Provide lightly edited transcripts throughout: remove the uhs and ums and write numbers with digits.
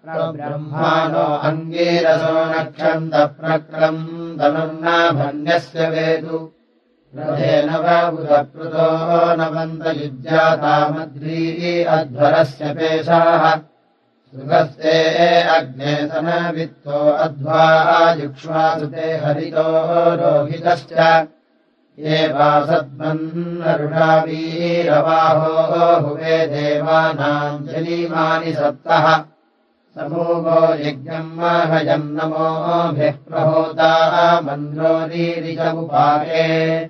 ब्रह्माणो अङ्गीरसो नक्षन्तप्रक्रम् धनुर्नाभन्यस्य वेदु रथेन वाबुधप्लुतो नवन्तयुज्यातामद्री अध्वरस्य पेशाः सुगस्ते अग्ने सनवित्तो अध्वा युक्ष्वासुते हरितो रोहितश्च ये वासद्मन्नरुषा वीरवाहो हुवे देवानाम् जनीमानि सप्तः समूहो यज्ञम् महजम् नमोभिः प्रहोता मन्द्रोरीरिचमुपाके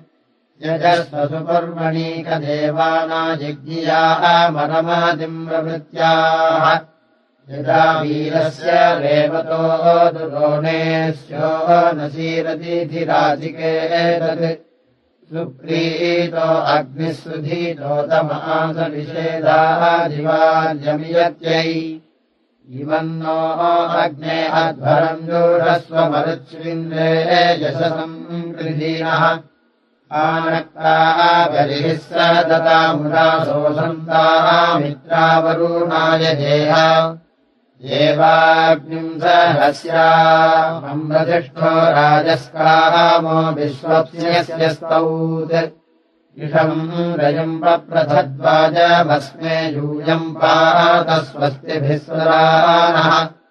यजस्वसुपर्वणीकदेवानायज्ञियाः मनमादिम् प्रवृत्त्याः यदा वीरस्य रेवतो दुरोणेस्यो नशीरतीधिराजिकेतत् सुप्रीतो अग्निः सुधीतो तमासविषेदादिवार्यमियत्यै इमन्नो अग्ने अध्वरम् जूढस्वमरुत्स्विन्द्रे यशसम् कृधीनः आनक्ताः बलिः स दतामुदासोऽसन्ताः मित्रावरुणाय देह देवाग्निम् सहस्यामम्रतिष्ठो राजस्कामो विश्वप्स्यस्य स्तौत् इषम् रजम् पप्रथद्वाजमस्मे यूयम् पात स्वस्तिभिः स्वरानः